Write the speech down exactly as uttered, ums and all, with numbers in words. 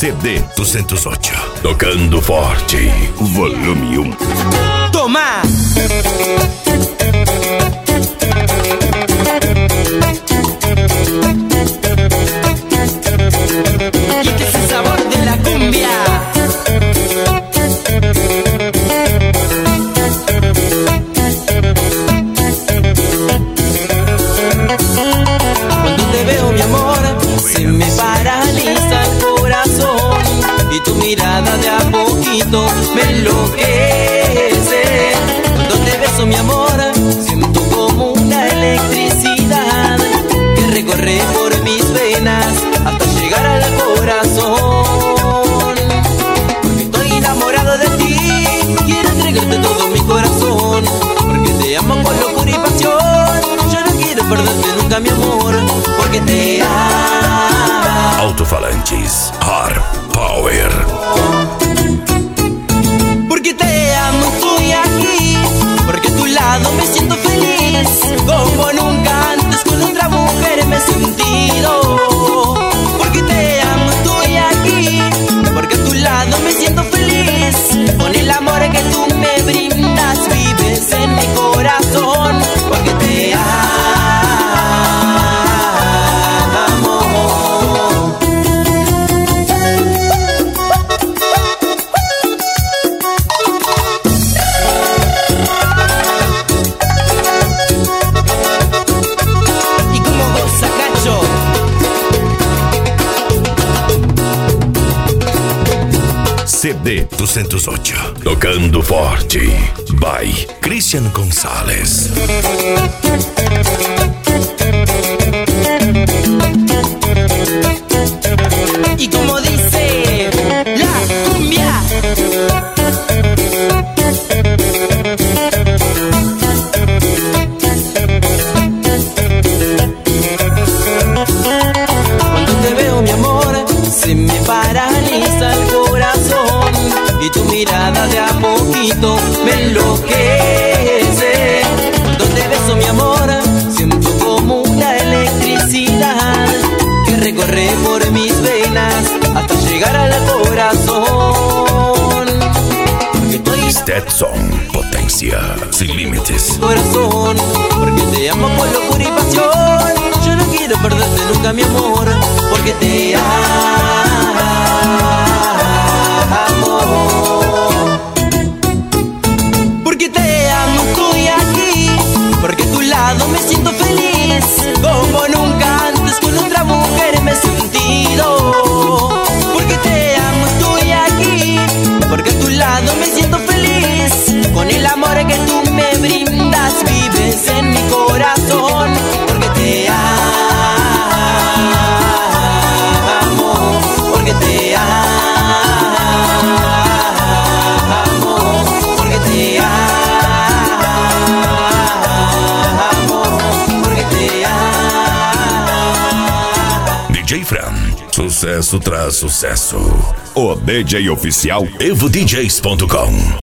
C D duzentos e oito. Tocando forte. Volume um. Toma! Y que es el sabor de la cumbia. Cuando te veo, mi amor, se me paraliza el corazón y tu mirada de a poquito me enloquece. Cuando te beso, mi amor, siento como una electricidad que recorre por mis venas hasta llegar al corazón. Porque estoy enamorado de ti, quiero entregarte todo mi corazón, porque te amo con locura y pasión. Yo no quiero perderte nunca, mi amor, porque te amo. Alto-falantes Hard Power. Porque te amo, estoy aquí, porque a tu lado me siento feliz, como nunca antes con otra mujer me he sentido. Porque te amo, estoy aquí, porque a tu lado me siento feliz, con el amor que tú me brindas, vives en mi corazón. Porque te amo. C D duzentos e oito. Tocando forte. By Christian González. Y como dice la cumbia. Cuando te veo, mi amor, se me paraliza el corazón y tu mirada de a poquito me enloquece. Cuando te beso, mi amor, siento como una electricidad que recorre por mis venas hasta llegar al corazón. Porque estoy Stetson, potencia sin límites. corazón, porque te amo con locura y pasión. Yo no quiero perderte nunca, mi amor, porque te amo. Porque te amo, estoy aquí, porque a tu lado me siento feliz, como nunca antes con otra mujer me he sentido. Porque te amo, estoy aquí, porque a tu lado me siento feliz, con el amor que tú me brindas, vives en mi corazón. Porque te amo, porque te amo, porque te amo, porque te amo. D J Fran, sucesso tras sucesso. O D J oficial evo d js ponto com.